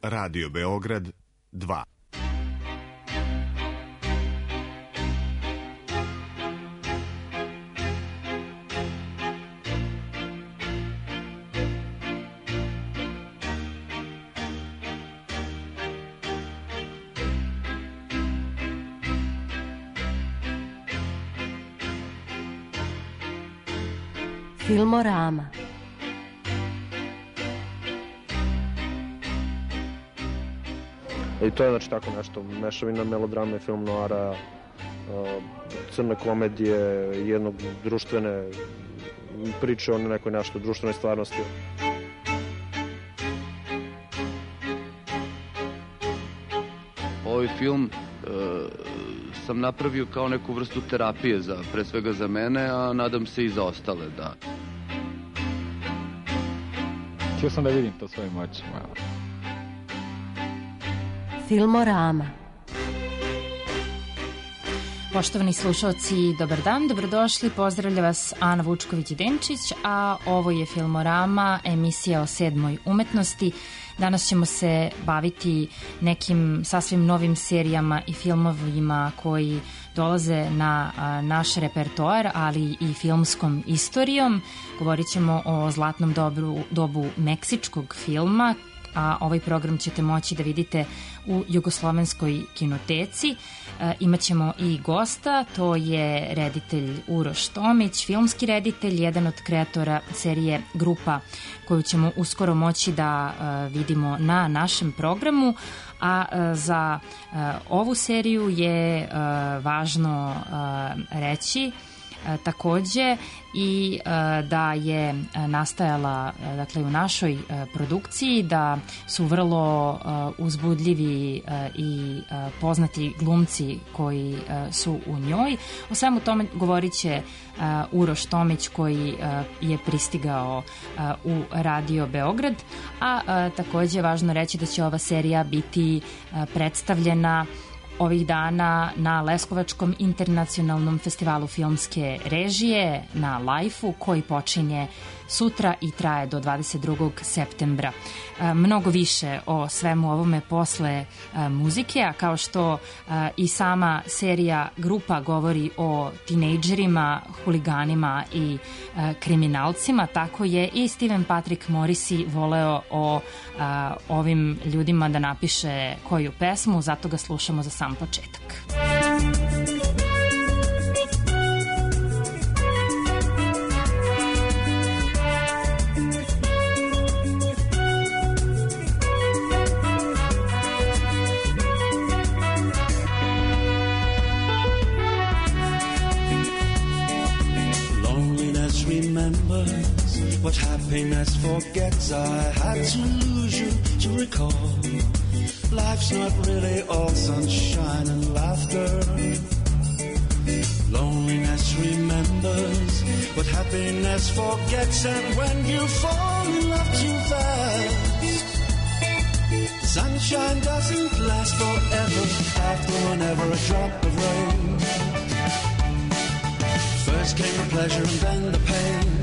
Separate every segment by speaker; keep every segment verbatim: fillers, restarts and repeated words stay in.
Speaker 1: Radio Beograd dva.
Speaker 2: Filmorama.
Speaker 3: I to je znači tako nešto, mešavina melodrame, film noara, crne komedije, jednog društvene priče o nekoj nešto društvenoj stvarnosti.
Speaker 4: Ovaj film e, sam napravio kao neku vrstu terapije, za, pre svega za mene, a nadam se i za ostale, da.
Speaker 5: Htio sam da vidim to svojim očima.
Speaker 2: Filmorama.
Speaker 6: Poštovani slušalci, dobar dan, dobrodošli, pozdravlja vas Ana Vučković-Denčić, a ovo je Filmorama, emisija o sedmoj umetnosti. Danas ćemo se baviti nekim sasvim novim serijama i filmovima koji dolaze na a, naš repertoar, ali i filmskom istorijom. Govorit ćemo o zlatnom dobu, dobu meksičkog filma, a ovaj program ćete moći da vidite u Jugoslovenskoj kinoteci. E, imaćemo i gosta, to je reditelj Uroš Tomić, filmski reditelj, jedan od kreatora serije Grupa, koju ćemo uskoro moći da e, vidimo na našem programu. A e, za e, ovu seriju je e, važno e, reći E, takođe i e, da je e, nastajala e, dakle u našoj e, produkciji, da su vrlo e, uzbudljivi e, i e, poznati glumci koji e, su u njoj. O svemu tome govorit će e, Uroš Tomić koji e, je pristigao e, u Radio Beograd, a e, takođe je važno reći da će ova serija biti e, predstavljena ovih dana na Leskovačkom internacionalnom festivalu filmske režije na Lajfu, koji počinje sutra i traje do dvadeset drugog septembra. E, mnogo više o svemu ovome posle e, muzike, a kao što e, i sama serija Grupa govori o tinejdžerima, huliganima i e, kriminalcima, tako je i Steven Patrick Morrissey voleo o e, ovim ljudima da napiše koju pesmu, zato ga slušamo za sam početak.
Speaker 7: What happiness forgets, I had to lose you to recall. Life's not really all sunshine and laughter. Loneliness remembers what happiness forgets, and when you fall in love too fast, sunshine doesn't last forever. After whenever a drop of rain, first came the pleasure and then the pain.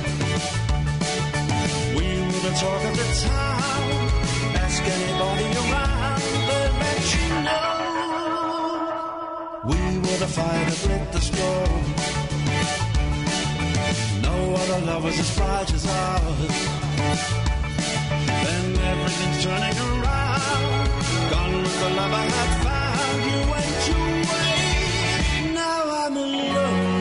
Speaker 7: The talk of the town, ask anybody around, they'll let you know we were the fire that lit the storm. No other love was as bright as ours. Then everything's turning around, gone with the love I had found. You went away, now I'm alone.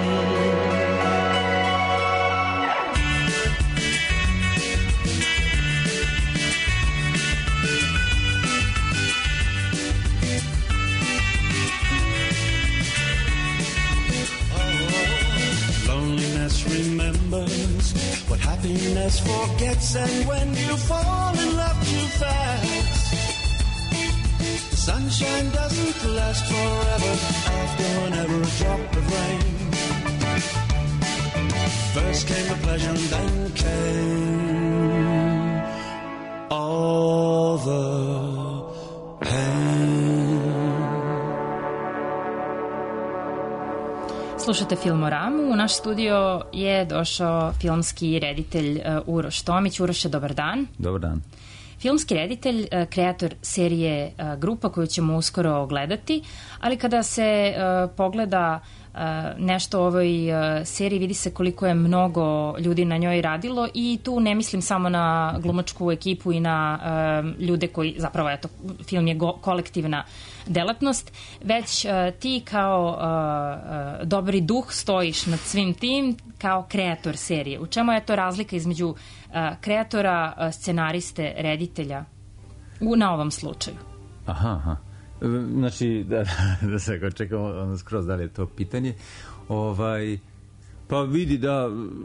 Speaker 7: Remembers what happiness forgets, and when you fall in love too fast, the sunshine doesn't last forever. After whenever a drop of rain, first came the pleasure and then came all the pain.
Speaker 6: Slušate Filmoramu. U naš studio je došao filmski reditelj uh, Uroš Tomić. Uroše, dobar dan.
Speaker 5: Dobar dan.
Speaker 6: filmski reditelj, kreator serije Grupa koju ćemo uskoro gledati, ali kada se pogleda nešto o ovoj seriji, vidi se koliko je mnogo ljudi na njoj radilo i tu ne mislim samo na glumačku ekipu i na ljude koji, zapravo eto, film je go, kolektivna delatnost, već ti kao dobri duh stojiš nad svim tim kao kreator serije. U čemu je to razlika između kreatora, scenariste, reditelja u, na ovom slučaju?
Speaker 8: Aha, aha. Znači, da, da se ako čekamo ono skroz da li je to pitanje. Ovaj, pa vidi da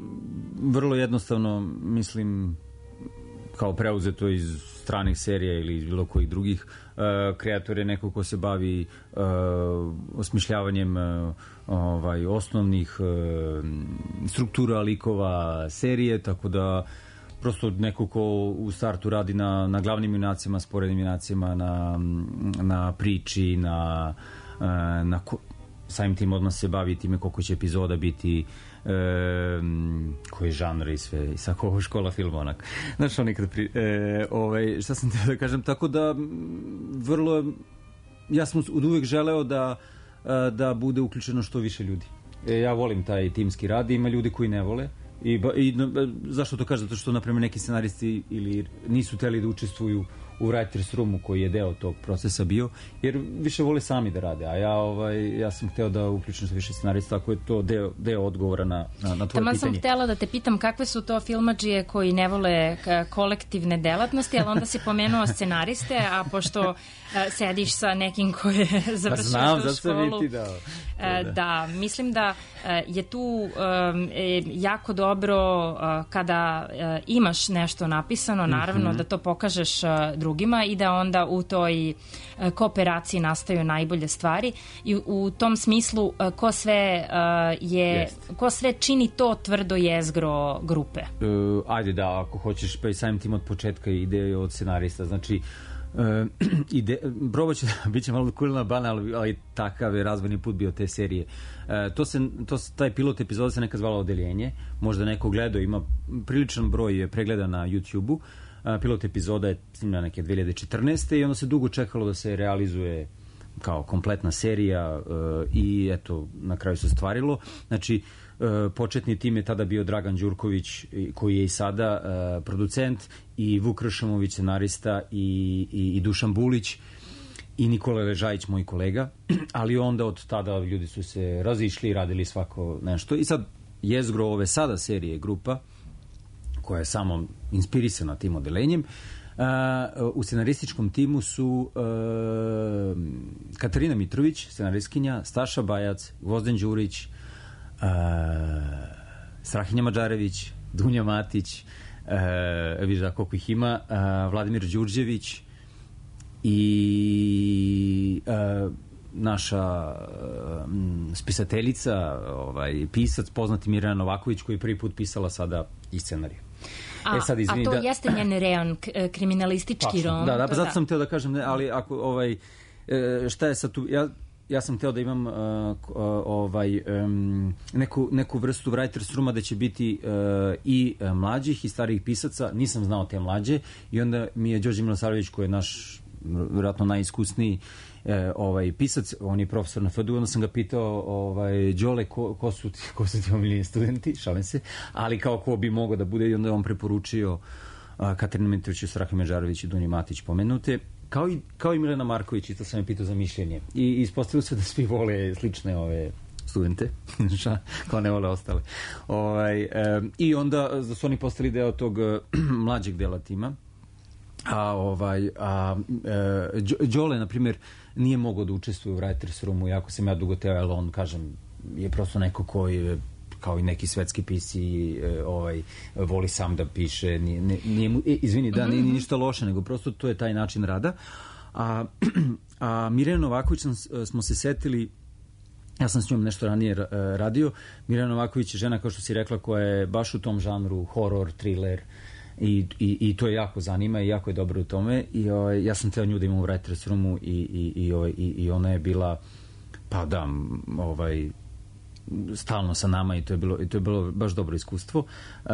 Speaker 8: vrlo jednostavno, mislim, kao preuzeto iz stranih serija ili iz bilo kojih drugih, uh, kreator je neko ko se bavi uh, osmišljavanjem uh, ovaj, osnovnih uh, struktura likova serije, tako da prosto neko ko u startu radi na, na glavnim junacijama, sporednim junacijama, na, na priči, na, na ko, samim tim odmah se bavi time koliko će epizoda biti, e, koji je žanr i sve, i sa kovo škola filma onak. Znaš, on nikad pri... E, ovaj, šta sam te da kažem, tako da vrlo, ja sam od uvek želeo da, da bude uključeno što više ljudi. E, ja volim taj timski rad, ima ljudi koji ne vole. I, i zašto to kažem? Zato što, na primjer, neki scenaristi ili nisu hteli da učestvuju u writers roomu koji je deo tog procesa bio, jer više vole sami da rade, a ja, ovaj, ja sam hteo da uključim sa više scenarista, tako je to deo, deo odgovora na, na, na tvoje
Speaker 6: Tamo
Speaker 8: pitanje.
Speaker 6: sam htela da te pitam kakve su to filmadžije koji ne vole kolektivne delatnosti, ali onda si pomenuo scenariste, a pošto uh, sediš sa nekim koji je završio
Speaker 8: Znam,
Speaker 6: tu školu,
Speaker 8: ti da,
Speaker 6: da. Uh, da, mislim da uh, je tu um, jako dobro uh, kada uh, imaš nešto napisano, naravno mm-hmm. da to pokažeš uh, drugima i da onda u toj uh, kooperaciji nastaju najbolje stvari i u, u tom smislu uh, ko sve uh, je yes. ko sve čini to tvrdo jezgro grupe.
Speaker 8: Uh, ajde da, ako hoćeš, pa i samim tim od početka ide od scenarista, znači Uh, ide, probat ću da bit će malo kulina banal, ali takav je razvojni put bio te serije. Uh, to se, to, taj pilot epizoda se nekad zvala Odeljenje, možda neko gledao, ima priličan broj pregleda na YouTube-u. Uh, pilot epizoda je snimljena neke dve hiljade četrnaeste. i onda se dugo čekalo da se realizuje kao kompletna serija uh, i eto, na kraju se ostvarilo. Znači, uh, početni tim je tada bio Dragan Đurković, koji je i sada uh, producent, i Vuk Ršamović, scenarista, i, i, i Dušan Bulić, i Nikola Ležajić, moj kolega, ali onda od tada ljudi su se razišli i radili svako nešto. I sad jezgro ove sada serije Grupa, koja je samo inspirisana tim odelenjem, uh, u scenarističkom timu su uh, Katarina Mitrović, scenaristkinja, Staša Bajac, Gvozden Đurić, uh, Strahinja Mađarević, Dunja Matić, uh, vidiš da koliko ih ima, uh, Vladimir Đurđević i uh, naša uh, spisateljica, ovaj, pisac, poznati Mirjana Novaković, koji je prvi put pisala sada i scenariju.
Speaker 6: A, e sad, izvini, a to da... jeste njen reon, kriminalistički rom.
Speaker 8: Da, da, pa zato da. sam teo da kažem, ne, ali ako, ovaj, šta je sad tu, ja, ja sam teo da imam uh, ovaj, um, neku, neku vrstu writers rooma da će biti uh, i uh, mlađih i starijih pisaca, nisam znao te mlađe, i onda mi je Đorđe Milosavljević, koji je naš vjerojatno najiskusniji E, ovaj pisac, on je profesor na F D U, onda sam ga pitao, ovaj, Đole, ko, ko su ti, ko su ti omiljeni studenti, šalim se, ali kao ko bi mogao da bude, i onda je on preporučio a, Katarina Mitrović, Strahinju Mađarević i Dunju Matić pomenute, kao i, kao i Milena Marković, isto sam je pitao za mišljenje. I ispostavilo se da svi vole slične ove studente, kao ne vole ostale. Ovaj, e, I onda da su oni postali deo tog mlađeg dela tima. A ovaj a e, Đole, na primjer, nije mogao da učestvuje u writers roomu, jako sam ja dugo teo, ali on, kažem, je prosto neko koji, kao i neki svetski pisci, e, ovaj, voli sam da piše, nije, nije mu, e, izvini, da, nije, nije ništa loše, nego prosto to je taj način rada. A, a Mirjana Novaković sam, smo se setili, ja sam s njom nešto ranije radio. Mirjana Novaković je žena, kao što si rekla, koja je baš u tom žanru horor, thriller, I, i, i to je jako zanima i jako je dobro u tome, i o, ja sam teo nju da imam u writers roomu, i, i, i, o, i, i ona je bila, pa da, ovaj, stalno sa nama i to je bilo, i to je bilo baš dobro iskustvo. Uh,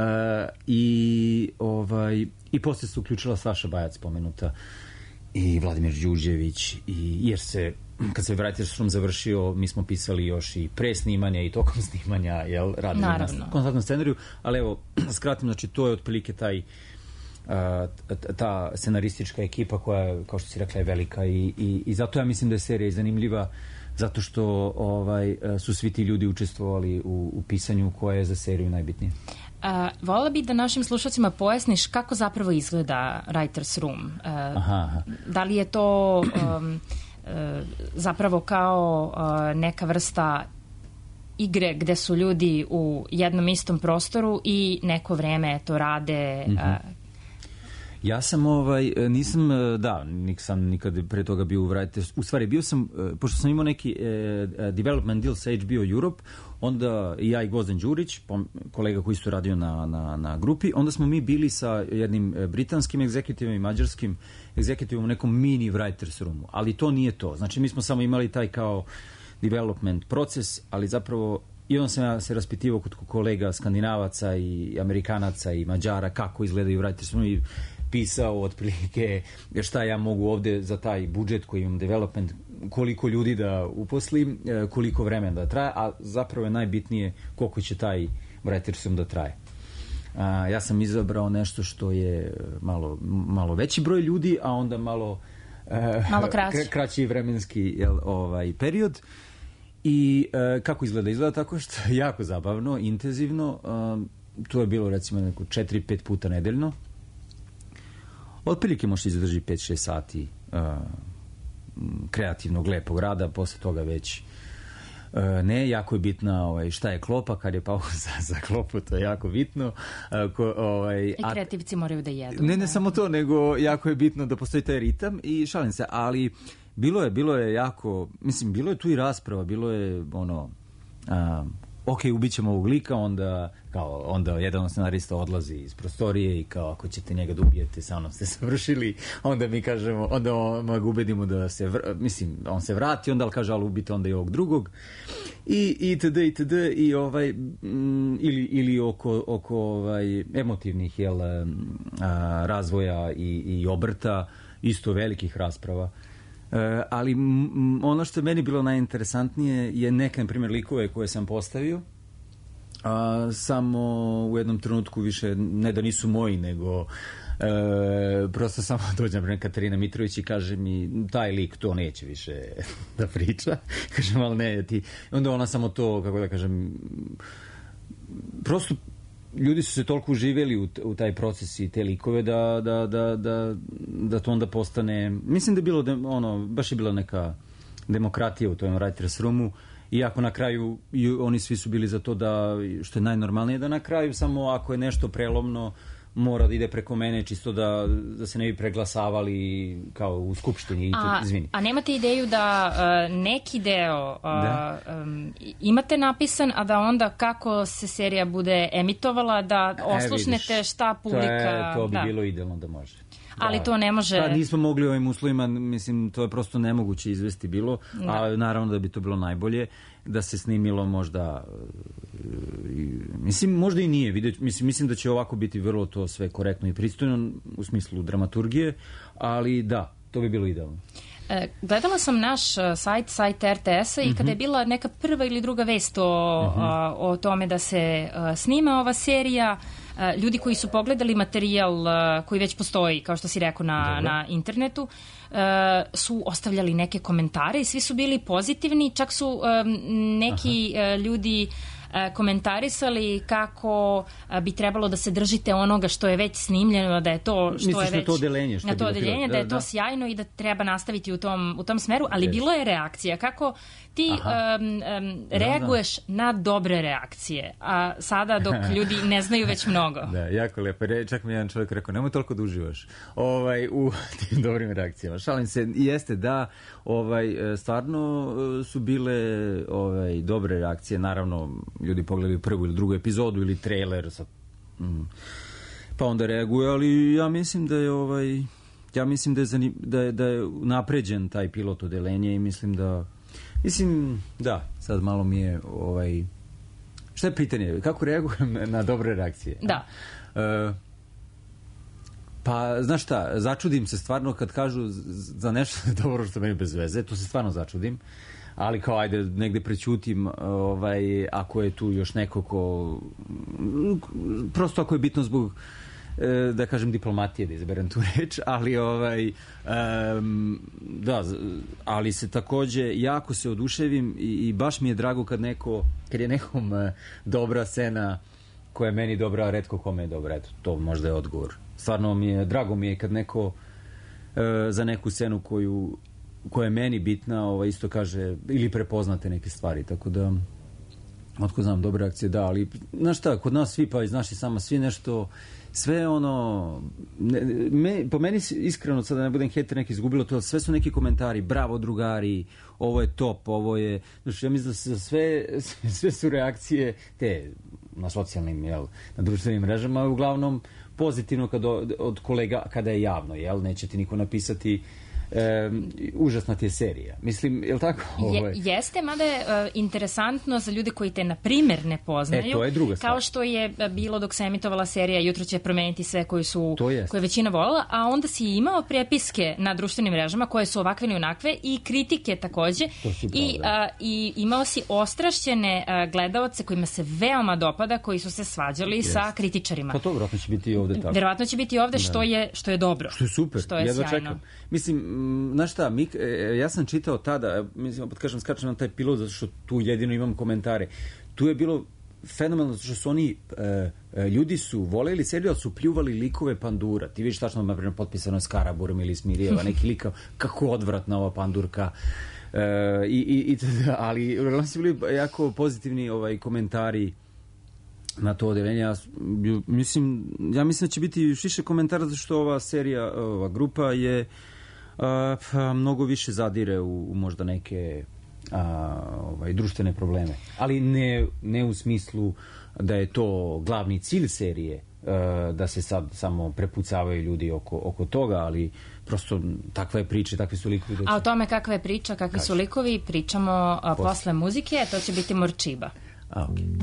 Speaker 8: i, ovaj, I posle se uključila Saša Bajac spomenuta i Vladimir Đuđević i jer se kad se Writer's Room završio, mi smo pisali još i pre snimanja i tokom snimanja, jel, radili na konstantnom scenariju, ali evo, skratim, znači, to je otprilike taj uh, ta scenaristička ekipa koja, kao što si rekla, je velika i, i, i zato ja mislim da je serija zanimljiva, zato što ovaj, su svi ti ljudi učestvovali u, u pisanju koje je za seriju najbitnije.
Speaker 6: Uh, volila bih da našim slušalcima pojasniš kako zapravo izgleda Writer's Room. Uh, aha, aha. Da li je to um, zapravo kao uh, neka vrsta igre gde su ljudi u jednom istom prostoru i neko vreme to rade. Uh, mm-hmm.
Speaker 8: Ja sam, ovaj, nisam, da, nisam nikad pre toga bio u Writers, u stvari bio sam, pošto sam imao neki eh, development deal sa H B O Europe, onda i ja i Gvozden Đurić, kolega koji isto radio na, na, na grupi, onda smo mi bili sa jednim britanskim egzekutivom i mađarskim egzekutivom u nekom mini Writers Roomu, ali to nije to. Znači mi smo samo imali taj kao development proces, ali zapravo i onda sam ja se raspitivao kod kolega Skandinavaca i Amerikanaca i Mađara kako izgledaju Writers Room i pisao otprilike šta ja mogu ovde za taj budžet koji imam development, koliko ljudi da uposlim, koliko vremena da traje, a zapravo je najbitnije koliko će taj Writers Room da traje. A, ja sam izabrao nešto što je malo, malo veći broj ljudi, a onda malo,
Speaker 6: malo kraći.
Speaker 8: kraći vremenski jel, ovaj, period. I e, kako izgleda? Izgleda tako što je jako zabavno, intenzivno. E, to je bilo recimo neko četiri pet puta nedeljno. Otprilike možete izdržati pet šest sati uh, kreativnog, lepog rada, posle toga već uh, ne, jako je bitna ovaj, šta je klopa, kad je pauza za klopu, to je jako bitno. Uh, ko, ovaj,
Speaker 6: I kreativci moraju da jedu.
Speaker 8: Ne, ne, ne samo to, nego jako je bitno da postoji taj ritam i šalim se, ali bilo je, bilo je jako, mislim, bilo je tu i rasprava, bilo je ono, uh, ok, ubićemo ovog lika, onda, kao, onda jedan scenarista odlazi iz prostorije i kao ako ćete njega da ubijete, sa mnom ste završili, onda mi kažemo, onda on, ga ubedimo da se, vr, mislim, on se vrati, onda ali kaže, ali ubite onda i ovog drugog i itd. itd. I ovaj, m, ili, ili oko, oko ovaj, emotivnih jel, a, razvoja i, i obrta, isto velikih rasprava. Uh, ali m, ono što je meni bilo najinteresantnije je neke, na primjer, likove koje sam postavio, a, samo u jednom trenutku više, ne da nisu moji, nego e, prosto samo dođe na Katarina Mitrović i kaže mi, taj lik to neće više da priča. Kažem, ali ne, ti. Onda ona samo to, kako da kažem, prosto ljudi su se toliko uživjeli u, u taj proces i te likove da, da, da, da, da to onda postane, mislim da je bilo, ono, baš je bila neka demokratija u tom Writers Roomu, iako na kraju i oni svi su bili za to da, što je najnormalnije, da na kraju samo ako je nešto prelomno mora da ide preko mene, čisto da, da se ne bi preglasavali kao u skupštini i to, izvini.
Speaker 6: A nemate ideju da uh, neki deo uh, da? Um, imate napisan, a da onda kako se serija bude emitovala, da oslušnete e, šta publika...
Speaker 8: To, je, to bi
Speaker 6: da.
Speaker 8: bilo idealno da može.
Speaker 6: Ali da, to ne može...
Speaker 8: Da, nismo mogli ovim uslovima, mislim, to je prosto nemoguće izvesti bilo, da. A naravno da bi to bilo najbolje, da se snimilo možda... Mislim, možda i nije. Vidjet, mislim, mislim da će ovako biti vrlo to sve korektno i pristojno u smislu dramaturgije, ali da, to bi bilo idealno.
Speaker 6: E, gledala sam naš sajt, sajt R T S-a i mm-hmm. kada je bila neka prva ili druga vest o, mm-hmm. a, o tome da se a, snima ova serija, a, ljudi koji su pogledali materijal a, koji već postoji, kao što si rekao, na, na internetu, a, su ostavljali neke komentare i svi su bili pozitivni, čak su a, neki a, ljudi komentarisali kako bi trebalo da se držite onoga što je već snimljeno, da je to što
Speaker 8: Misliš
Speaker 6: je već
Speaker 8: na to odeljenje, što
Speaker 6: na to
Speaker 8: je
Speaker 6: odeljenje, da, da je to
Speaker 8: da.
Speaker 6: sjajno i da treba nastaviti u tom, u tom smeru, ali yes. bilo je reakcija. Kako ti um, um, reaguješ da, da. na dobre reakcije, a sada dok ljudi ne znaju već mnogo.
Speaker 8: Da, jako lepo. Čak mi jedan čovjek rekao, nemoj toliko da uživaš ovaj, u tim dobrim reakcijama. Šalim se, jeste da ovaj, stvarno su bile ovaj, dobre reakcije, naravno ljudi pogledaju prvu ili drugu epizodu ili trailer sa, mm, pa onda reaguju, ali ja mislim da je ovaj, ja mislim da je, zanim, da je, da je napređen taj pilot odelenje i mislim da mislim, da, sad malo mi je ovaj, šta je pitanje? Kako reagujem na dobre reakcije?
Speaker 6: Da.
Speaker 8: Uh, pa, znaš šta, začudim se stvarno kad kažu za nešto dobro što meni bez veze, to se stvarno začudim, ali kao ajde negde prećutim, ovaj, ako je tu još neko ko, prosto ako je bitno zbog, da kažem, diplomatije, da izberem tu reč, ali ovaj, um, da, ali se takođe jako se oduševim i, i baš mi je drago kad neko, kad je nekom uh, dobra scena koja je meni dobra, a retko kome je dobra, eto, to možda je odgovor. Stvarno mi je, drago mi je kad neko uh, za neku scenu koju, koja je meni bitna, ovaj, isto kaže, ili prepoznate neke stvari, tako da otko znam, dobre akcije, da, ali znaš šta, kod nas svi, pa i znaš i sama, svi nešto, sve ono, ne, me, po meni iskreno, sad da ne budem hater neki izgubilo to, sve su neki komentari, bravo drugari, ovo je top, ovo je, znači ja mislim da se sve, sve su reakcije te na socijalnim, jel, na društvenim mrežama, uglavnom pozitivno kad od, od kolega, kada je javno, jel, neće ti niko napisati E, užasna ti je serija. Mislim, je li tako?
Speaker 6: Je, jeste, mada je uh, interesantno za ljude koji te na primer ne poznaju.
Speaker 8: E, to je druga stvar.
Speaker 6: Kao što je bilo dok se emitovala serija Jutro će promeniti sve koji su, koje je većina volila, a onda si imao prepiske na društvenim mrežama koje su ovakve ili onakve i kritike takođe. I, uh, I imao si ostrašćene uh, gledaoce kojima se veoma dopada, koji su se svađali yes. sa kritičarima.
Speaker 8: Pa to verovatno će biti i ovde tako.
Speaker 6: Verovatno će biti ovde, što je, što je dobro.
Speaker 8: Što je super.
Speaker 6: Što je
Speaker 8: ja
Speaker 6: sjajno.
Speaker 8: Čekam. Mislim, znaš šta, mi, ja sam čitao tada, mislim, opet kažem, skačem na taj pilot, zato što tu jedino imam komentare. Tu je bilo fenomenalno, zato što su oni, e, ljudi su voleli seriju, ali su pljuvali likove Pandura. Ti vidiš tačno, na primjer, potpisano je s Karaburom ili Smirijeva, neki likav, kako odvratna ova Pandurka. E, i, i, i, ali uglavnom su bili jako pozitivni ovaj, komentari na to odeljenje. Ja mislim, ja mislim da će biti još više komentara, zato što ova serija, ova grupa je a, pa, mnogo više zadire u, u možda neke a, ovaj, društvene probleme. Ali ne, ne u smislu da je to glavni cilj serije, a, da se sad samo prepucavaju ljudi oko, oko toga, ali prosto takva je priča, takvi su likovi.
Speaker 6: A o tome kakva je priča, kakvi Kaži. su likovi, pričamo a, posle. posle muzike, to će biti Morčiba.
Speaker 8: A, okej. Okay.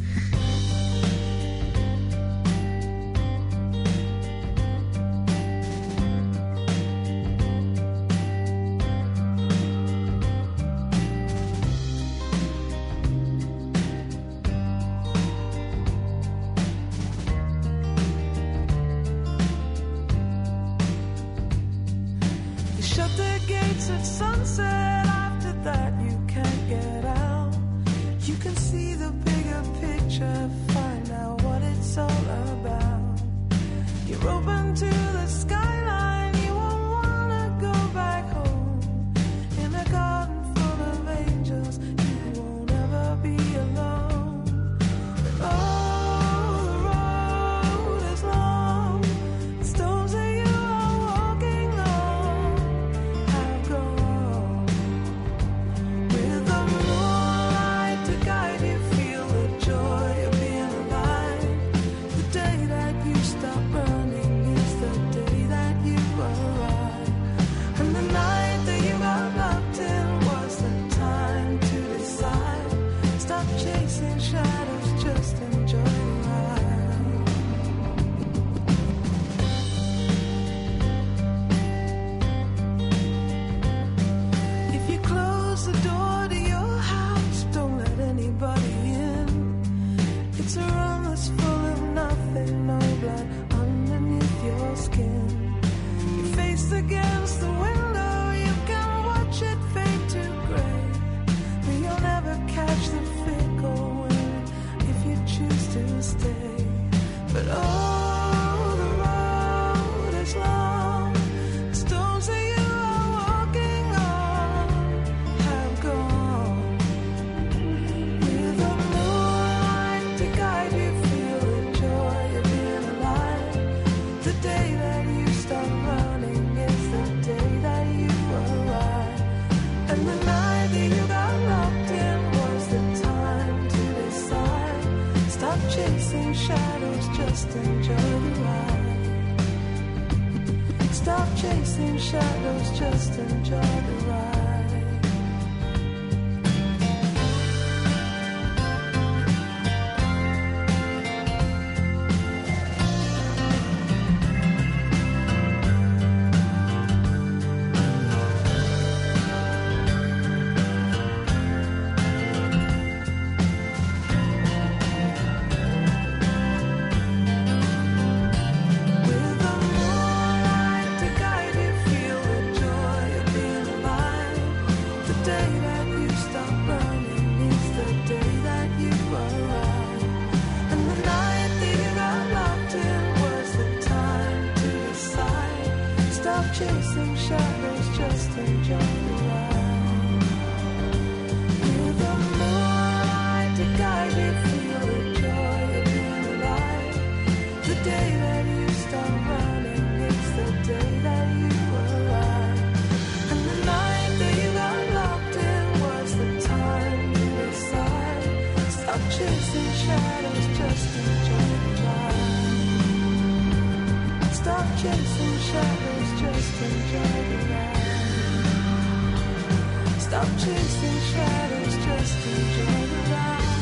Speaker 7: just enjoy the ride. With the moonlight to guide me, feel the joy of being alive. The day that you stop running, it's the day that you arrive. And the night that you got locked in was the time you decide. Stop chasing shadows, just enjoy the ride. Stop chasing shadows, just enjoy the ride. Stop chasing shadows, just enjoy the ride.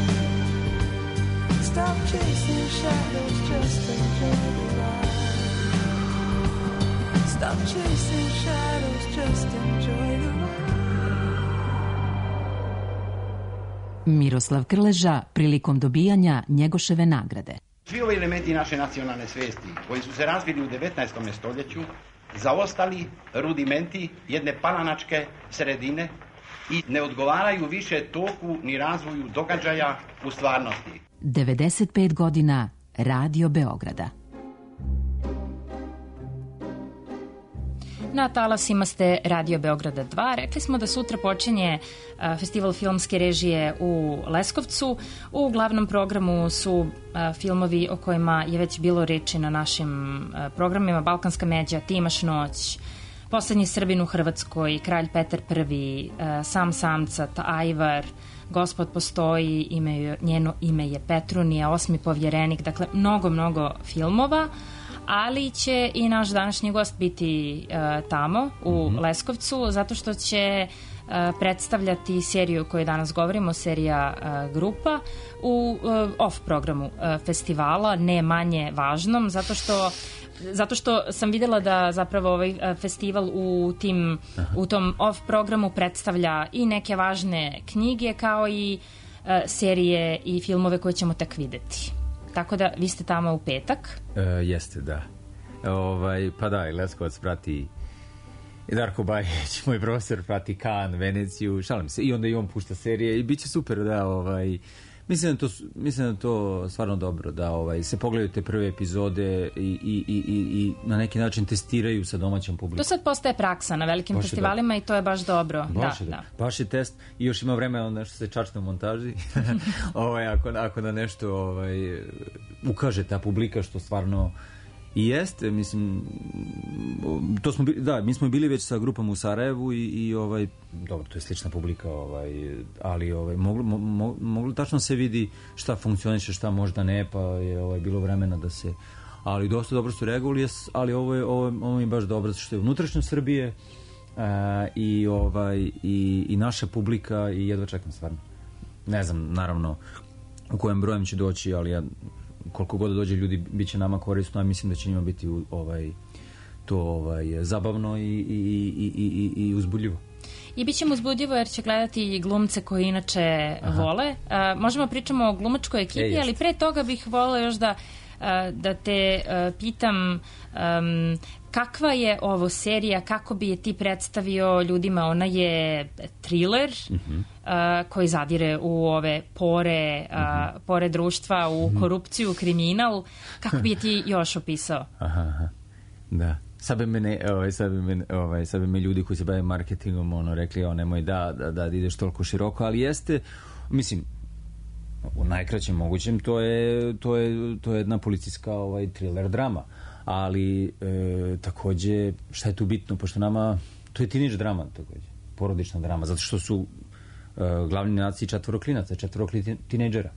Speaker 7: Stop chasing shadows, just enjoy the ride. Stop chasing shadows, just enjoy the ride.
Speaker 9: Miroslav Krleža prilikom dobijanja Njegoševe nagrade.
Speaker 10: Svi ovi elementi naše nacionalne svesti, koji su se razvili u devetnaestom stoljeću, zaostali rudimenti jedne palanačke sredine i ne odgovaraju više toku ni razvoju događaja u stvarnosti.
Speaker 9: devedeset pet godina Radio Beograda.
Speaker 6: Na talasima ste Radio Beograda dva. Rekli smo da sutra počinje a, festival filmske režije u Leskovcu. U glavnom programu su a, filmovi o kojima je već bilo reči na našim a, programima. Balkanska međa, Ti imaš noć, Poslednji Srbin u Hrvatskoj, Kralj Petar Prvi, a, Sam samcat, Ajvar, Gospod postoji, ime, njeno ime je Petrunija, Osmi povjerenik. Dakle, mnogo, mnogo filmova. Ali će i naš današnji gost biti uh, tamo u mm-hmm. Leskovcu, zato što će uh, predstavljati seriju o kojoj danas govorimo, serija uh, Grupa, u uh, off programu uh, festivala, ne manje važnom, zato što zato što sam videla da zapravo ovaj uh, festival u tim Aha. u tom off programu predstavlja i neke važne knjige, kao i uh, serije i filmove koje ćemo tek videti. Tako da, vi ste tamo u petak?
Speaker 8: E, jeste, da. Ovaj, pa da, i Leskovac prati i Darko Bajić, moj profesor, prati Kan, Veneciju, šalim se. I onda i on pušta serije i bit će super, da, ovaj... Mislim da to, mislim da to stvarno dobro, da ovaj, se pogledaju te prve epizode i, i, i, i na neki način testiraju sa domaćom publikom.
Speaker 6: To sad postaje praksa na velikim baš festivalima dobro. I to je baš dobro.
Speaker 8: Baš,
Speaker 6: da,
Speaker 8: je,
Speaker 6: da.
Speaker 8: baš je test i još ima vremena nešto se čačne u montaži. ovaj, ako, ako na nešto ovaj, ukaže ta publika što stvarno i jeste, mislim, to smo bili, da, mi smo bili već sa grupom u Sarajevu i, i ovaj, dobro, to je slična publika, ovaj, ali ovaj, moglo, mo, moglo tačno se vidi šta funkcioniše, šta možda ne, pa je ovaj, bilo vremena da se, ali dosta dobro su reagovali, ali ovo je, ovo, ovo je baš dobro, što je unutrašnjo Srbije a, i, ovaj, i, i naša publika i jedva čekam stvarno. Ne znam, naravno, u kojem brojem će doći, ali ja koliko god dođe ljudi, bit će nama korisno, a mislim da će njima biti ovaj, to ovaj, zabavno i, i, i, i, i uzbudljivo.
Speaker 6: I bit ćemo uzbudljivo jer će gledati glumce koji inače Aha. vole. Uh, možemo pričamo o glumačkoj ekipi, e, ali pre toga bih volela još da, uh, da te uh, pitam um, kakva je ovo serija, kako bi je ti predstavio ljudima? Ona je thriller uh-huh. uh, koji zadire u ove pore, uh, uh-huh. pore društva, u uh-huh. korupciju, kriminal. Kako bi je ti još opisao?
Speaker 8: Aha, aha. Da. Sad bi me, ovaj, sad bi me, ovaj, sad bi me ljudi koji se bave marketingom ono, rekli, o, nemoj da, da, da ideš toliko široko, ali jeste, mislim, u najkraćem mogućem, to je, to je, to je jedna policijska ovaj, thriller drama. Ali e, takođe, šta je tu bitno, pošto nama, to je teenage drama takođe, porodična drama, zato što su e, glavni naciji četvoro klinaca, četvoro tinejdžera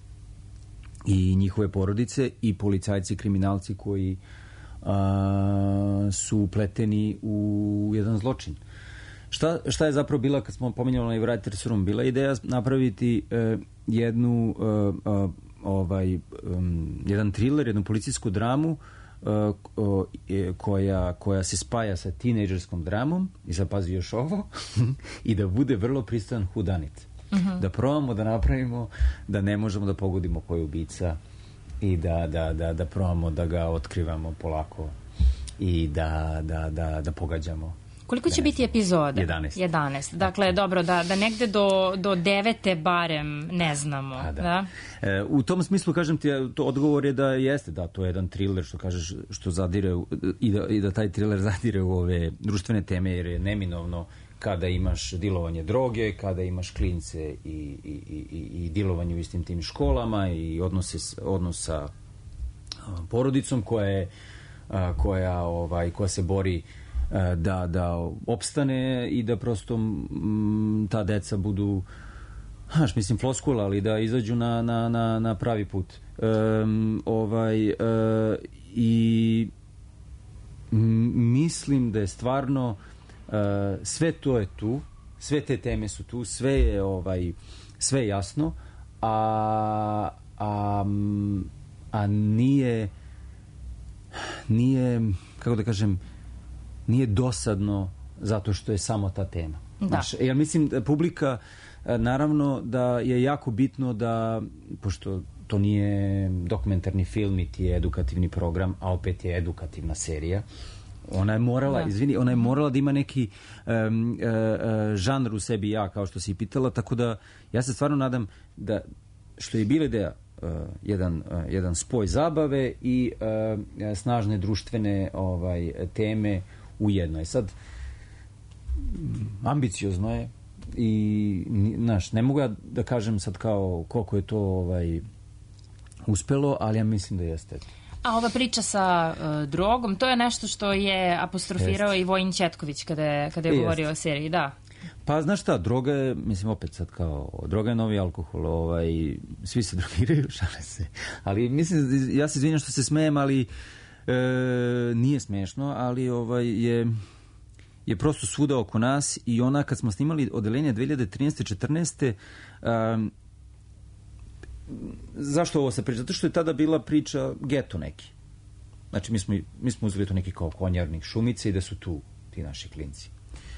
Speaker 8: i njihove porodice i policajci, kriminalci koji a, su upleteni u jedan zločin. Šta, šta je zapravo bila, kad smo pominjali na Writer's Room, bila ideja napraviti e, jednu e, a, ovaj, um, jedan thriller, jednu policijsku dramu Uh, uh, koja, koja se spaja sa tinejdžerskom dramom i sad pazi još ovo i da bude vrlo pristojan whodunit. Uh-huh. Da probamo da napravimo da ne možemo da pogodimo ko je ubica i da, da, da, da probamo da ga otkrivamo polako i da, da, da, da pogađamo.
Speaker 6: Koliko će biti epizoda?
Speaker 8: jedanaest.
Speaker 6: jedanaest. Dakle, dobro, da, da negde do, do devete barem ne znamo.
Speaker 8: A, da.
Speaker 6: Da?
Speaker 8: E, u tom smislu, kažem ti, to odgovor je da jeste, da, to je jedan thriller, što kažeš, što zadire, u, i, da, i da taj thriller zadire u ove društvene teme, jer je neminovno kada imaš dilovanje droge, kada imaš klince i, i, i, i dilovanje u istim tim školama i odnose, odnos sa porodicom koja, je, koja, ovaj, koja se bori da, da opstane i da prosto m, ta deca budu, haš, mislim, floskula, ali da izađu na, na, na, na pravi put. Um, ovaj, uh, i m, mislim da je stvarno uh, sve to je tu, sve te teme su tu, sve je, ovaj, sve je jasno, a, a, a nije nije, kako da kažem, nije dosadno zato što je samo ta tema.
Speaker 6: Da.
Speaker 8: Znaš, jer mislim, publika, naravno da je jako bitno da, pošto to nije dokumentarni film, niti je edukativni program, a opet je edukativna serija, ona je morala, da. izvini, ona je morala da ima neki um, uh, uh, žanr u sebi, ja, kao što si pitala, tako da ja se stvarno nadam da, što je bila ideja, Uh, jedan, uh, jedan spoj zabave i uh, snažne društvene ovaj, teme u jednoj. Sad, ambiciozno je i, znaš, ne mogu ja da kažem sad kao koliko je to ovaj, uspelo, ali ja mislim da jeste.
Speaker 6: A ova priča sa uh, drogom, to je nešto što je apostrofirao jest. i Vojin Ćetković kada je, kada je
Speaker 8: jest.
Speaker 6: govorio o seriji, da.
Speaker 8: Pa, znaš šta, droga je, mislim, opet sad kao, droga je novi alkohol, ovaj, svi se drogiraju, šale se. Ali, mislim, ja se izvinjam što se smejem, ali e, nije smešno, ali ovaj, je, je prosto svuda oko nas i ona, kad smo snimali odelenje dve hiljade trinaeste četrnaeste Um, zašto ovo se priča? Zato što je tada bila priča geto neki. Znači, mi smo, mi smo uzeli to neki kao konjarnik Šumice i da su tu ti naši klinci.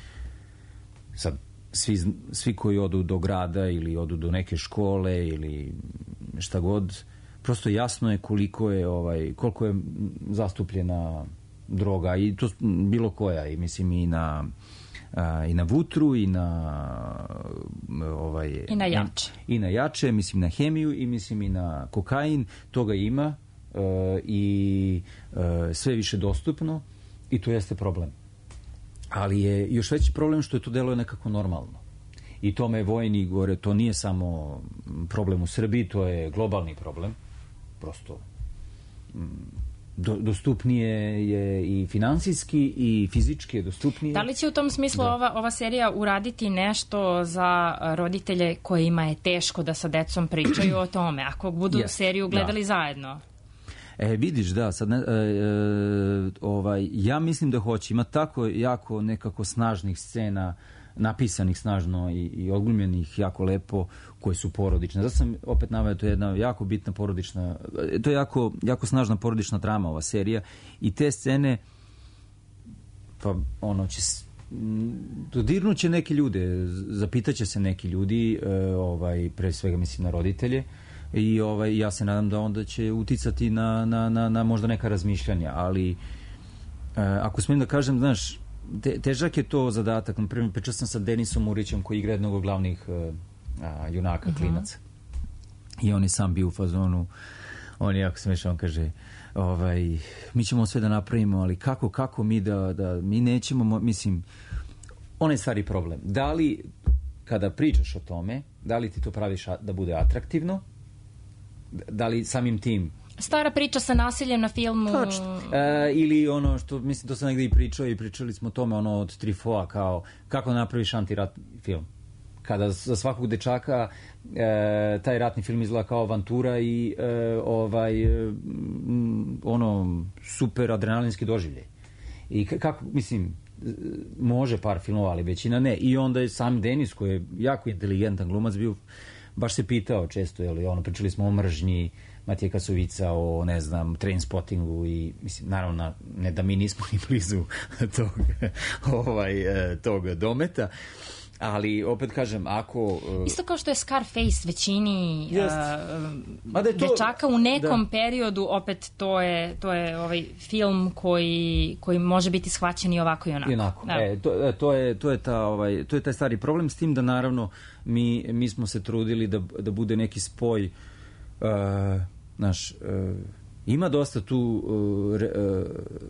Speaker 8: Sad, svi, svi koji odu do grada ili odu do neke škole ili šta god, prosto jasno je koliko je, ovaj, koliko je zastupljena droga i to bilo koja, i mislim i na a, i na vutru i na ovaj,
Speaker 6: i na jače.
Speaker 8: I na jače, mislim na hemiju i mislim i na kokain, toga ima uh, i uh, sve više dostupno i to jeste problem. Ali je još veći problem što je to deluje nekako normalno. I tome je Vojni gore, to nije samo problem u Srbiji, to je globalni problem. Prosto do, dostupnije je i finansijski i fizički je dostupnije.
Speaker 6: Da li će u tom smislu da. ova, ova serija uraditi nešto za roditelje kojima je teško da sa decom pričaju o tome, ako budu yes. seriju gledali da. zajedno?
Speaker 8: E, vidiš, da, sad ne, e, e, ovaj, ja mislim da hoće. Ima tako jako nekako snažnih scena, napisanih snažno i, i odglumljenih jako lepo, koje su porodične. Zato sam opet naveo, to je jedna jako bitna porodična, to je jako, jako snažna porodična drama, ova serija. I te scene, pa ono će, dodirnuće neke ljude, zapitaće se neki ljudi, e, ovaj, pre svega mislim na roditelje, i ovaj, ja se nadam da onda će uticati na, na, na, na možda neka razmišljanja, ali e, ako smijem da kažem, znaš, te, težak je to zadatak. Na primjer, pričao sam sa Denisom Murićem koji igra jednog od glavnih e, a, junaka, uh-huh. klinaca, i on je sam bio u fazonu, on je jako smešan, on kaže, ovaj, mi ćemo sve da napravimo, ali kako, kako mi da, da mi nećemo, mislim, onaj stvari problem, da li kada pričaš o tome, da li ti to praviš da bude atraktivno, da li samim tim
Speaker 6: stara priča sa nasiljem na filmu.
Speaker 8: Točno. E, ili ono što, mislim, to sam negdje i pričao i pričali smo o tome, ono od Trifoa, kao kako napraviš antiratni film. Kada za svakog dečaka e, taj ratni film izgleda kao avantura i e, ovaj e, ono super adrenalinski doživljaj. I kako, mislim, može par filmova, ali većina ne. I onda je sam Denis, koji je jako inteligentan glumac, bio, baš se pitao često, jel, ono, pričali smo o mržnji Matije Kasovica, o, ne znam, Trainspottingu i, mislim, naravno, ne da mi nismo ni blizu tog, ovaj, tog dometa, ali opet kažem, ako... Uh,
Speaker 6: Isto kao što je Scarface većini uh,
Speaker 8: je to,
Speaker 6: dečaka u nekom
Speaker 8: da.
Speaker 6: periodu, opet to je, to je ovaj film koji, koji može biti shvaćen i ovako i onako.
Speaker 8: I onako.
Speaker 6: Da.
Speaker 8: E, to, to, je, to, je ta, ovaj, to je taj stari problem, s tim da naravno mi, mi smo se trudili da, da bude neki spoj, uh, naš, uh, ima dosta tu uh, re, uh,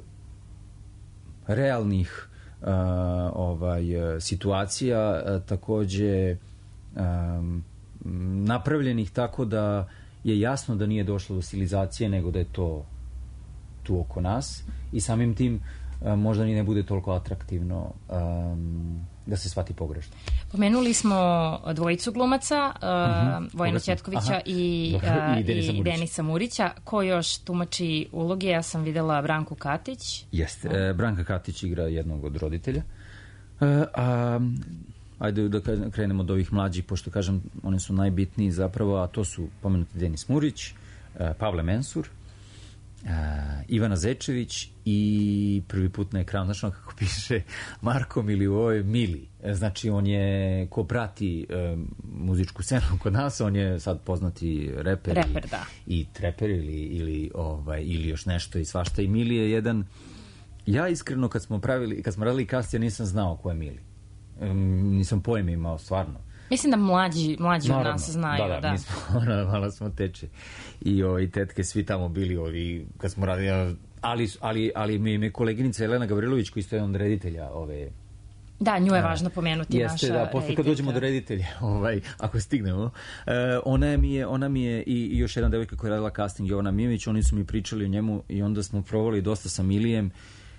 Speaker 8: realnih Uh, ovaj, situacija, uh, takođe um, napravljenih tako da je jasno da nije došlo do stilizacije, nego da je to tu oko nas i samim tim uh, možda ni ne bude toliko atraktivno um, da se shvati pogrešno.
Speaker 6: Pomenuli smo dvojicu glumaca, uh, uh-huh. Vojina Ćetkovića i, uh,
Speaker 8: I, Denisa,
Speaker 6: i
Speaker 8: Murića.
Speaker 6: Denisa Murića. Ko još tumači uloge? Ja sam videla Branku Katić.
Speaker 8: Jeste. Uh. Branka Katić igra jednog od roditelja. Uh, a, ajde da krenemo od ovih mlađih, pošto kažem, oni su najbitniji zapravo, a to su pomenuti Denis Murić, uh, Pavle Mensur, Uh, Ivana Zečević i prvi put na ekranu, znači ono kako piše Marko Milivoje Mili, znači on je, ko prati uh, muzičku scenu kod nas, on je sad poznati reper,
Speaker 6: reper
Speaker 8: i,
Speaker 6: da.
Speaker 8: i treper ili, ili, ovaj, ili još nešto i svašta, i Mili je jedan, ja iskreno kad smo pravili, kad smo radili kast, ja nisam znao ko je Mili, um, nisam pojma imao stvarno.
Speaker 6: Mislim da mlađi, mlađi od nas znaju.
Speaker 8: Da, da,
Speaker 6: da.
Speaker 8: mi smo, ona, malo smo teče. I ovi tetke, svi tamo bili ovi, kad smo radili, ali, ali, ali mi je koleginica Elena Gavrilović, koji stoje od reditelja ove...
Speaker 6: Da, nju je važno pomenuti,
Speaker 8: jeste,
Speaker 6: naša
Speaker 8: da, posle kad dođemo do reditelja, ovaj, ako stignemo, uh, ona mi je, ona mi je i, i još jedna devojka koja je radila casting, Jovana Mijević, oni su mi pričali o njemu i onda smo provali dosta sa Milijem.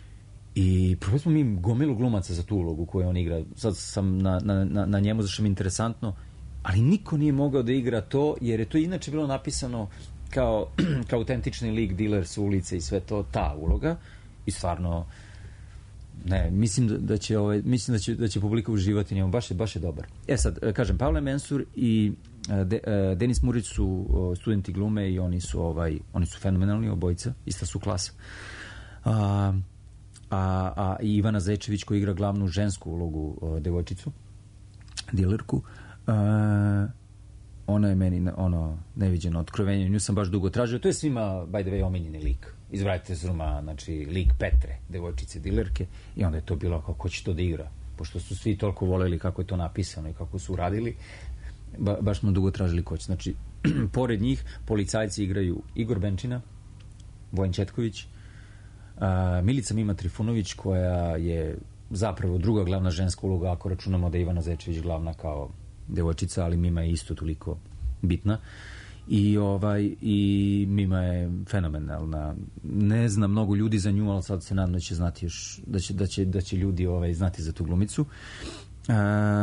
Speaker 8: I prvo smo mi gomilu glumaca za tu ulogu koju on igra. Sad sam na, na, na, na njemu, zašto mi je interesantno, ali niko nije mogao da igra to, jer je to inače bilo napisano kao, kao autentični lik, diler s ulice i sve to, ta uloga. I stvarno, ne, mislim da, da će, ovaj, mislim da će, da će publika uživati njemu, baš je, baš je dobar. E sad, kažem, Pavle Mensur i De, Denis Murić su studenti glume i oni su, ovaj, oni su fenomenalni obojica, ista su klasa. A, A, a i Ivana Zečević koja igra glavnu žensku ulogu, o, devojčicu, dilerku, a, ona je meni ono neviđeno otkrovenje, nju sam baš dugo tražio, to je svima by the way omenjeni lik iz Writer's Rooma, znači lik Petre, devojčice dilerke, i onda je to bilo kao ko će to da igra, pošto su svi toliko voleli kako je to napisano i kako su uradili, ba, baš smo dugo tražili ko će. Znači, pored njih policajci igraju Igor Benčina, Vojin Ćetković, Uh, Milica Mima Trifunović, koja je zapravo druga glavna ženska uloga, ako računamo da je Ivana Zečević glavna kao devojčica, ali Mima je isto toliko bitna. I, ovaj, i Mima je fenomenalna. Ne zna mnogo ljudi za nju, ali sad se nadam da će znati još, da će, da će, da će ljudi ovaj, znati za tu glumicu. Uh,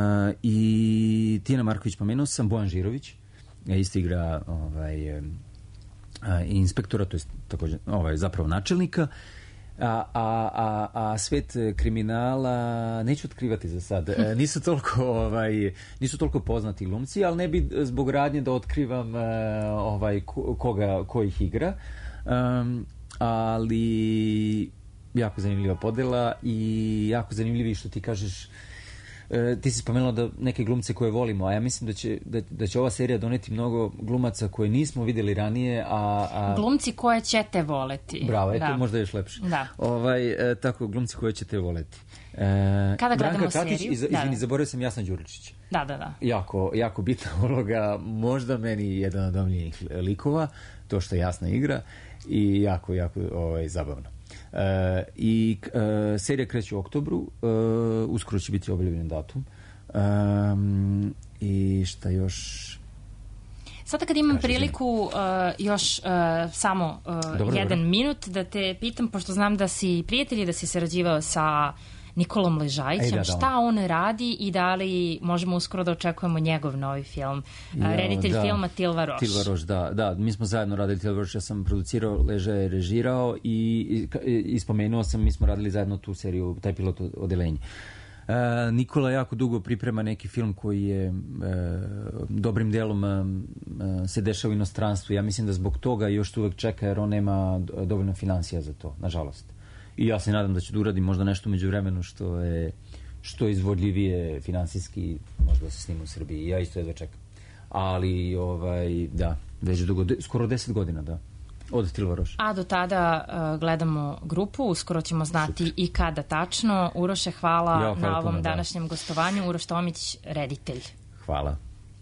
Speaker 8: I Tijana Marković pomenuo sam, Bojan Žirović, isto igra ovaj, uh, inspektora, to je također ovaj, zapravo načelnika. A, a, a, a svet kriminala neću otkrivati za sad. E, nisu toliko ovaj, nisu toliko poznati glumci, ali ne bi zbog radnje da otkrivam e, ovaj, koga, ko ih igra. Um, ali jako zanimljiva podela i jako zanimljivi što ti kažeš. E, ti si spomenula da neke glumce koje volimo, a ja mislim da će, da, da će ova serija doneti mnogo glumaca koje nismo videli ranije, a... a...
Speaker 6: Glumci koje ćete voleti.
Speaker 8: Bravo, eto,
Speaker 6: da.
Speaker 8: možda još lepše.
Speaker 6: Da.
Speaker 8: Ovaj, e, tako, glumci koje ćete voleti. E,
Speaker 6: Kada gledamo
Speaker 8: Branka Katić,
Speaker 6: seriju?
Speaker 8: Iz, izvini, da. zaboravio sam Jasna Đuričić.
Speaker 6: Da, da, da.
Speaker 8: Jako, jako bitna uloga, možda meni jedan od omiljenih likova, to što Jasna igra, i jako, jako ovaj, zabavno. Uh, i uh, serija kreće u oktobru, uh, uskoro će biti objavljen datum, um, i šta još...
Speaker 6: Sada kad imam priliku uh, još uh, samo uh,
Speaker 8: dobro,
Speaker 6: jedan
Speaker 8: dobro.
Speaker 6: minut da te pitam, pošto znam da si prijatelj i da si sarađivao sa Nikolom Ležajićem,
Speaker 8: da, da,
Speaker 6: šta on radi i da li možemo uskoro da očekujemo njegov novi film. Ja, reditelj
Speaker 8: da.
Speaker 6: filma Tilva Roš.
Speaker 8: Tilva Roš, da, da, mi smo zajedno radili Tilva Roš, ja sam producirao, Leža je režirao i, i, i spomenuo sam, mi smo radili zajedno tu seriju, taj pilot odelenje. Uh, Nikola jako dugo priprema neki film koji je uh, dobrim delom uh, se dešava u inostranstvu. Ja mislim da zbog toga još uvek čeka, jer on nema dovoljno financija za to, nažalost. I ja se nadam da će da uradim možda nešto među vremenu što je što izvodljivije finansijski možda da se snima u Srbiji. Ja isto jedva čekam. Ali, ovaj, da, već dugo, skoro deset godina, da. Od Tilvaroša.
Speaker 6: A do tada uh, gledamo grupu, uskoro ćemo znati Super. I kada tačno. Uroše, hvala, ja, hvala na ovom puno, današnjem da. gostovanju. Uroš Tomić, reditelj.
Speaker 8: Hvala.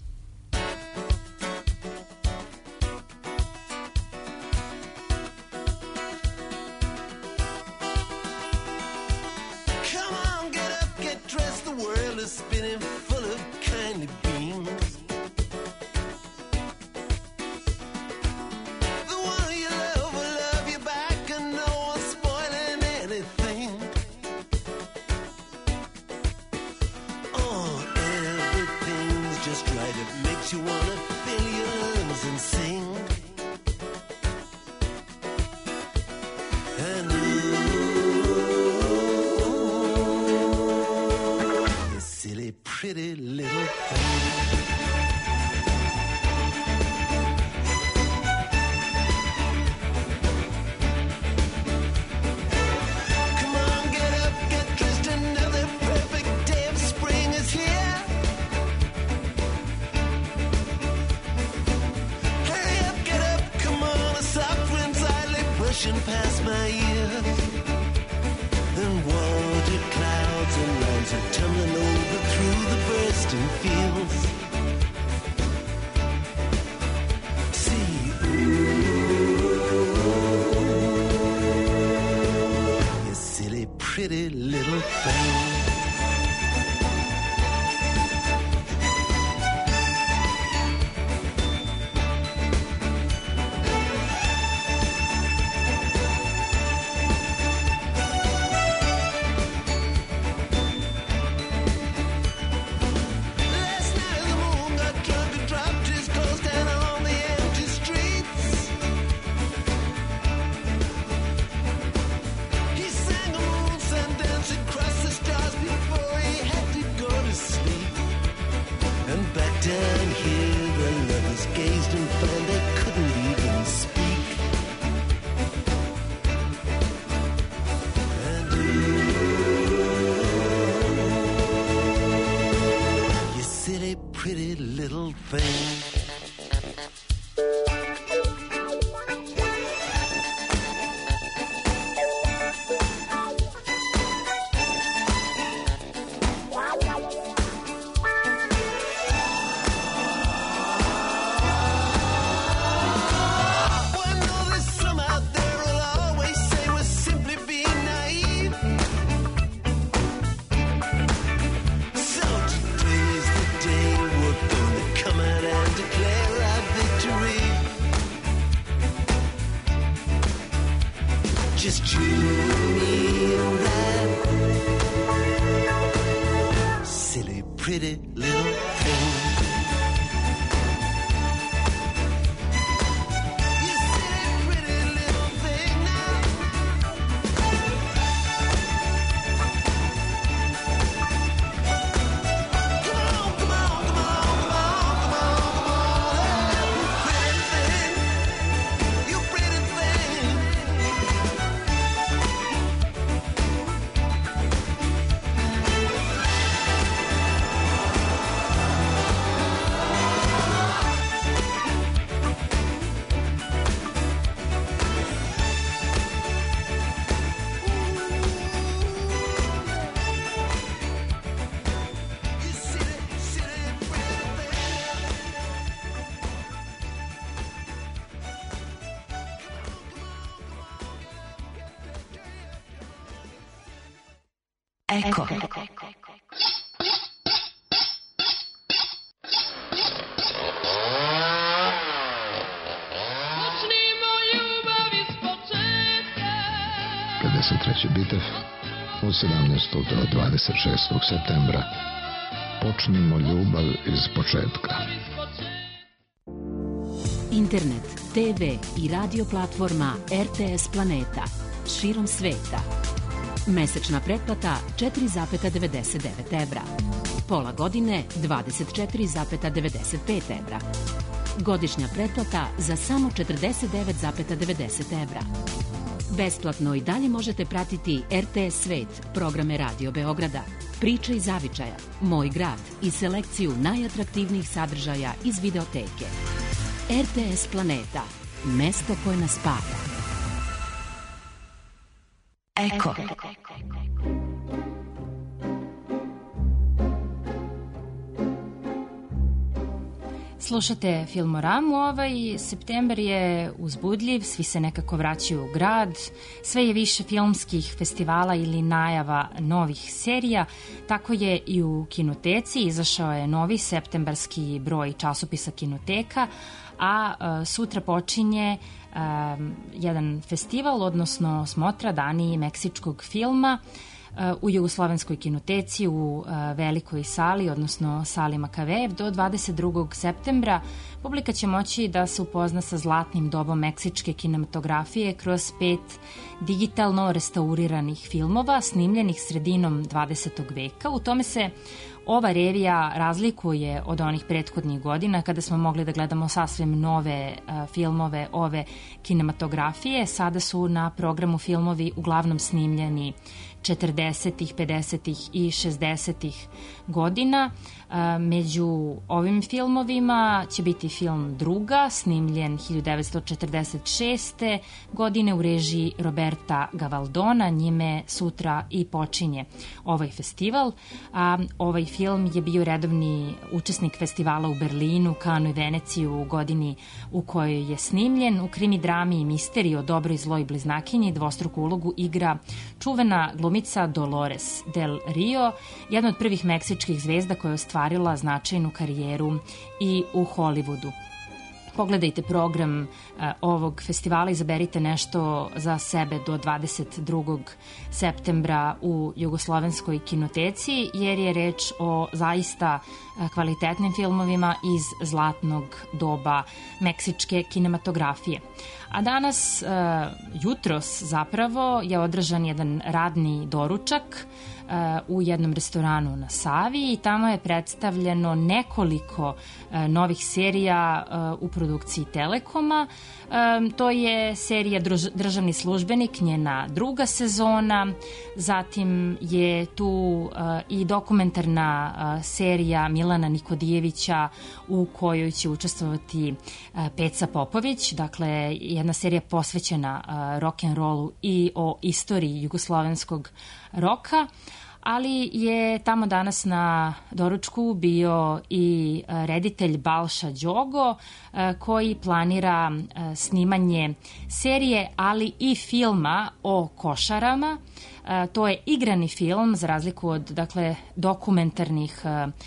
Speaker 9: Eko.
Speaker 11: pedeset treći bitev od sedamnaestog do dvadeset šestog septembra. Počnimo ljubav iz početka.
Speaker 9: Internet, te ve i radio platforma er te es Planeta širom sveta. Mesečna pretplata četiri zarez devedeset devet evra. Pola godine dvadeset četiri zarez devedeset pet evra. Godišnja pretplata za samo četrdeset devet zarez devedeset evra. Besplatno i dalje možete pratiti er te es Svet, programe Radio Beograda. priče iz zavičaja, Moj grad i selekciju najatraktivnijih sadržaja iz videoteke. R T S Planeta, mesto koje nas spaja. Eko.
Speaker 6: Slušate Filmoramu, ovaj september je uzbudljiv, svi se nekako vraćaju u grad, sve je više filmskih festivala ili najava novih serija, tako je i u Kinoteci, izašao je novi septembarski broj časopisa Kinoteka, a uh, sutra počinje uh, jedan festival, odnosno smotra Dani meksičkog filma u Jugoslovenskoj kinoteci u velikoj sali, odnosno sali Makavejev. Do dvadeset drugog septembra publika će moći da se upozna sa zlatnim dobom meksičke kinematografije kroz pet digitalno restauriranih filmova snimljenih sredinom dvadesetog veka. U tome se ova revija razlikuje od onih prethodnih godina kada smo mogli da gledamo sasvim nove uh, filmove ove kinematografije. Sada su na programu filmovi uglavnom snimljeni četrdesetih, pedesetih i šezdesetih godina. Među ovim filmovima će biti film Druga, snimljen hiljadu devetsto četrdeset šeste. godine u režiji Roberta Gavaldona. Njime sutra i počinje ovaj festival. A ovaj film je bio redovni učesnik festivala u Berlinu, Kanu i Veneciju u godini u kojoj je snimljen. U krimi, drami i misteriji o dobroj, zloj bliznakinji dvostruku ulogu igra čuvena glumica Dolores del Rio, jedna od prvih meksičkih zvezda koja je ostvarila značajnu karijeru i u Hollywoodu. Pogledajte program uh, ovog festivala, izaberite nešto za sebe do dvadeset drugog septembra u Jugoslovenskoj kinoteci, jer je reč o zaista uh, kvalitetnim filmovima iz zlatnog doba meksičke kinematografije. A danas, uh, jutros zapravo, je održan jedan radni doručak u jednom restoranu na Savi i tamo je predstavljeno nekoliko novih serija u produkciji Telekoma. To je serija Državni službenik, njena druga sezona, zatim je tu i dokumentarna serija Milana Nikodijevića u kojoj će učestvovati Peca Popović, dakle jedna serija posvećena rock'n'rollu i o istoriji jugoslovenskog roka, ali je tamo danas na doručku bio i reditelj Balša Đogo, koji planira snimanje serije, ali i filma o košarama. To je igrani film, za razliku od, dakle, dokumentarnih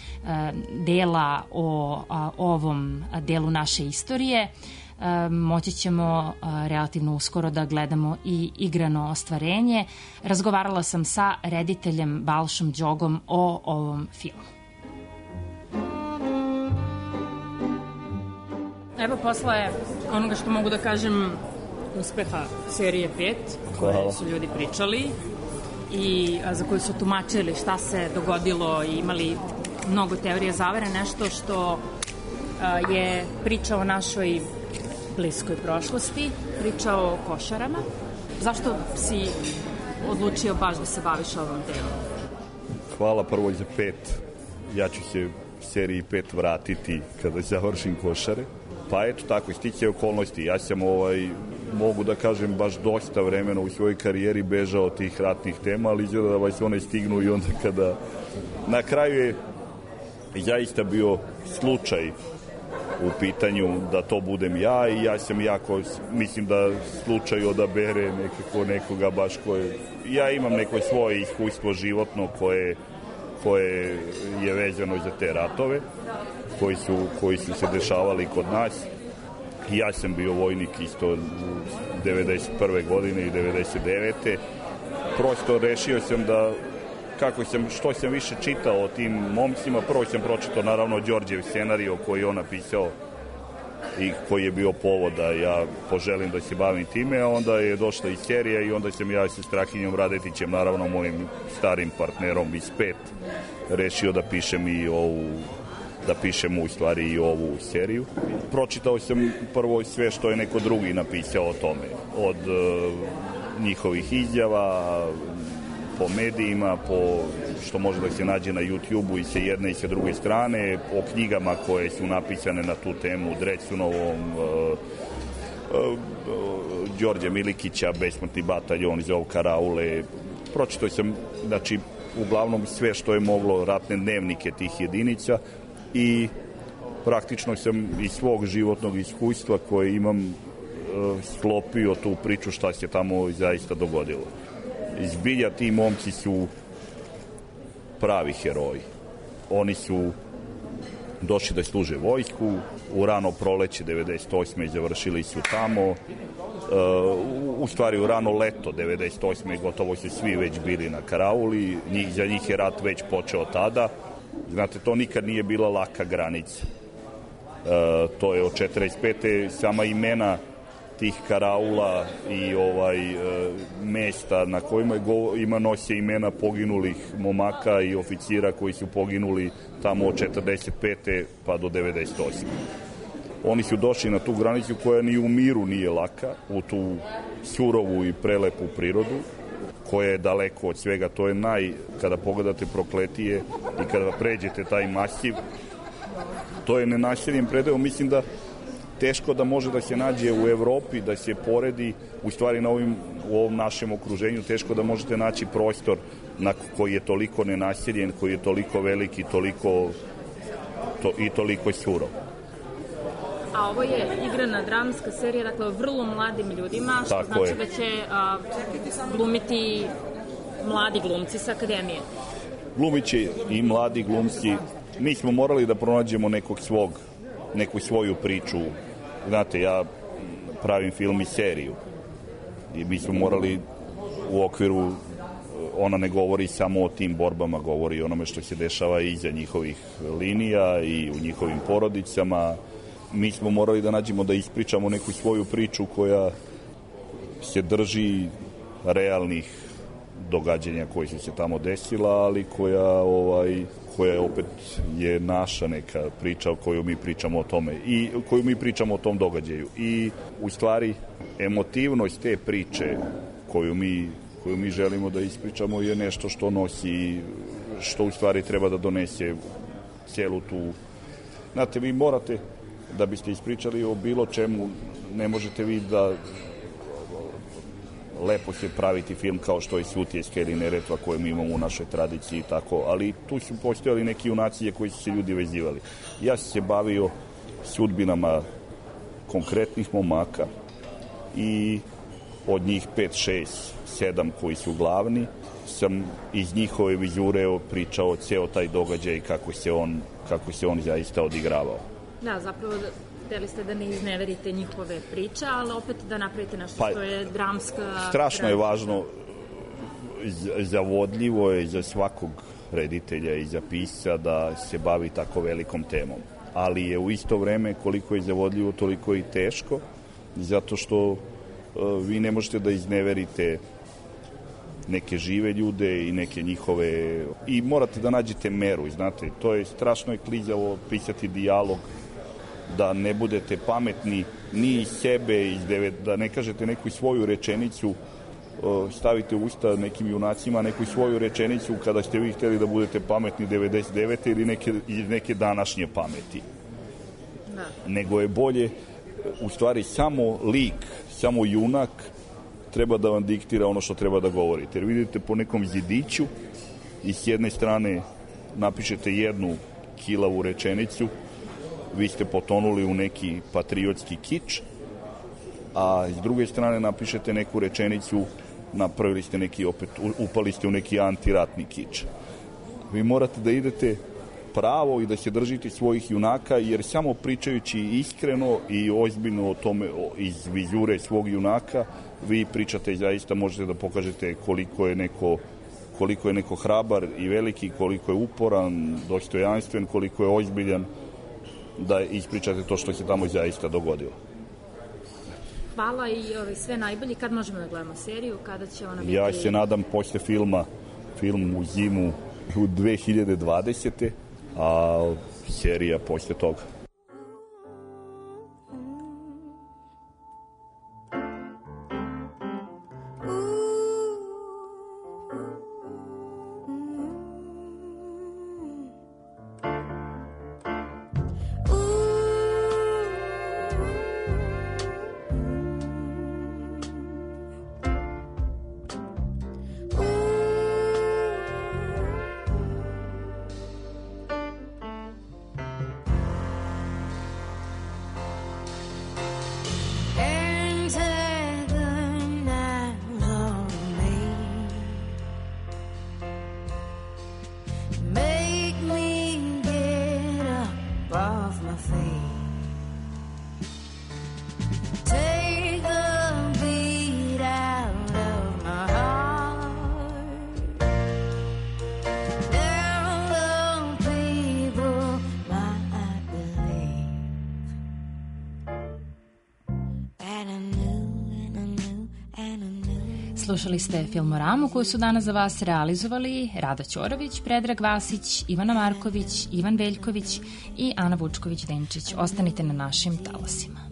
Speaker 6: dela o ovom delu naše istorije. Moći ćemo relativno uskoro da gledamo i igrano ostvarenje. Razgovarala sam sa rediteljem Balšom Đogom o ovom filmu. Evo, posle onoga što mogu da kažem uspeha serije pet, koje su ljudi pričali i za koju su tumačili šta se dogodilo i imali mnogo teorije zavere, nešto što je priča o našoj bliskoj prošlosti, priča o košarama. Zašto si odlučio baš da se baviš ovom temom?
Speaker 12: Hvala prvo za pet. Ja ću se seriji pet vratiti kada završim košare. Pa eto tako, stiče okolnosti. Ja sam, ovaj, mogu da kažem, baš dosta vremena u svojoj karijeri bežao od tih ratnih tema, ali izgleda da vas one stignu i onda kada... Na kraju je zaista bio slučaj u pitanju da to budem ja i ja sam jako, mislim da slučaj odabere nekako nekoga baš koje... Ja imam neko svoje iskustvo životno koje, koje je vezano za te ratove koji su, koji su se dešavali kod nas. Ja sam bio vojnik isto u devedeset prve godine i devedeset devete. Prosto rešio sam da kako sam, što sam više čitao o tim momcima, prvo sam pročitao naravno Đorđev scenario koji je on napisao i koji je bio povod da ja poželim da se bavim time, a onda je došla i serija i onda sam ja sa Strahinjom Radetićem, naravno mojim starim partnerom iz pet, rešio da pišem i ovu da pišem u stvari i ovu seriju. Pročitao sam prvo sve što je neko drugi napisao o tome, od uh, njihovih izjava, po medijima, po što može da se nađe na YouTube-u i sa jedne i sa druge strane, o knjigama koje su napisane na tu temu, Drecunovom, uh, uh, uh, Đorđe Milikića, Besmrtni bataljon, Zov Karaule. Pročitao sam, znači, uglavnom sve što je moglo, ratne dnevnike tih jedinica i praktično sam iz svog životnog iskustva koje imam sklopio tu priču šta se tamo zaista dogodilo. Zbilja ti momci su pravi heroji. Oni su došli da služe vojsku, u rano proleće devedeset osme završili su tamo, u stvari u rano leto devedeset osme gotovo su svi već bili na karauli, njih, za njih je rat već počeo tada. Znate, to nikad nije bila laka granica. To je od četrdeset pete sama imena tih karaula i ovaj e, mesta na kojima go, ima nose imena poginulih momaka i oficira koji su poginuli tamo od četrdeset pete pa do devedeset osme. Oni su došli na tu granicu koja ni u miru nije laka, u tu surovu i prelepu prirodu, koja je daleko od svega. To je naj, kada pogledate Prokletije i kada pređete taj masiv, to je nenaseljen predeo. Mislim da teško da može da se nađe u Evropi, da se poredi, u stvari na ovim, u ovom našem okruženju, teško da možete naći prostor na koji je toliko nenaseljen, koji je toliko veliki, toliko to, i toliko surov.
Speaker 6: A ovo je igrana dramska serija, dakle, o vrlo mladim ljudima, što
Speaker 12: Tako
Speaker 6: znači
Speaker 12: je.
Speaker 6: da će a, glumiti mladi glumci sa akademije.
Speaker 12: Glumit će i mladi glumci. Mi smo morali da pronađemo nekog svog, neku svoju priču. Znate, ja pravim film i seriju. I mi smo morali u okviru, ona ne govori samo o tim borbama, govori o onome što se dešava iza njihovih linija i u njihovim porodicama. Mi smo morali da nađemo da ispričamo neku svoju priču koja se drži realnih događanja koji su se tamo desila, ali koja ovaj koja opet je naša neka priča koju mi pričamo o tome i koju mi pričamo o tom događaju. I u stvari emotivnost te priče koju mi koju mi želimo da ispričamo je nešto što nosi, što u stvari treba da donese celu tu. Znate, vi morate, da biste ispričali o bilo čemu, ne možete vi da lepo se praviti film kao što je Sutjeska ili Neretva koje mi imamo u našoj tradiciji i tako, ali tu su postojali neki junaci koji su se ljudi vezivali. Ja sam se bavio sudbinama konkretnih momaka i od njih pet, šest, sedam koji su glavni, sam iz njihove vizure pričao ceo taj događaj kako se on, kako se on zaista odigravao.
Speaker 6: Da, zapravo hteli ste da ne izneverite njihove priče, ali opet da napravite nešto
Speaker 12: pa,
Speaker 6: što je dramska...
Speaker 12: Strašno
Speaker 6: dramska.
Speaker 12: je važno, zavodljivo je za svakog reditelja i za pisca da se bavi tako velikom temom. Ali je u isto vreme koliko je zavodljivo, toliko i teško, zato što uh, vi ne možete da izneverite neke žive ljude i neke njihove... I morate da nađete meru, znate, to je strašno je klizavo pisati dijalog, da ne budete pametni ni iz sebe, iz devet, da ne kažete neku svoju rečenicu, stavite u usta nekim junacima neku svoju rečenicu kada ste vi hteli da budete pametni devedeset devete ili neke, iz neke današnje pameti. Da. Nego je bolje, u stvari, samo lik, samo junak treba da vam diktira ono što treba da govorite. Jer vidite po nekom zidiću i s jedne strane napišete jednu kilavu rečenicu, vi ste potonuli u neki patriotski kič, a s druge strane napišete neku rečenicu, napravili ste neki, opet upali ste u neki antiratni kič. Vi morate da idete pravo i da se držite svojih junaka, jer samo pričajući iskreno i ozbiljno o tome, iz vizure svog junaka, vi pričate i zaista možete da pokažete koliko je neko koliko je neko hrabar i veliki, koliko je uporan, dostojanstven, koliko je ozbiljan, da ispričate to što se tamo zaista dogodilo.
Speaker 6: Hvala i ovaj, sve najbolje. Kad možemo da gledamo seriju? Kada će ona biti?
Speaker 12: Ja se nadam posle filma, film u zimu u dve hiljade dvadesete. a serija posle toga.
Speaker 13: off my feet. Take the beat out of my heart. There are people might believe, and I knew, and I knew, and I knew.
Speaker 6: Slušali ste Filmoramu koju su danas za vas realizovali Rada Ćorović, Predrag Vasić, Ivana Marković, Ivan Veljković i Ana Vučković-Denčić. Ostanite na našim talasima.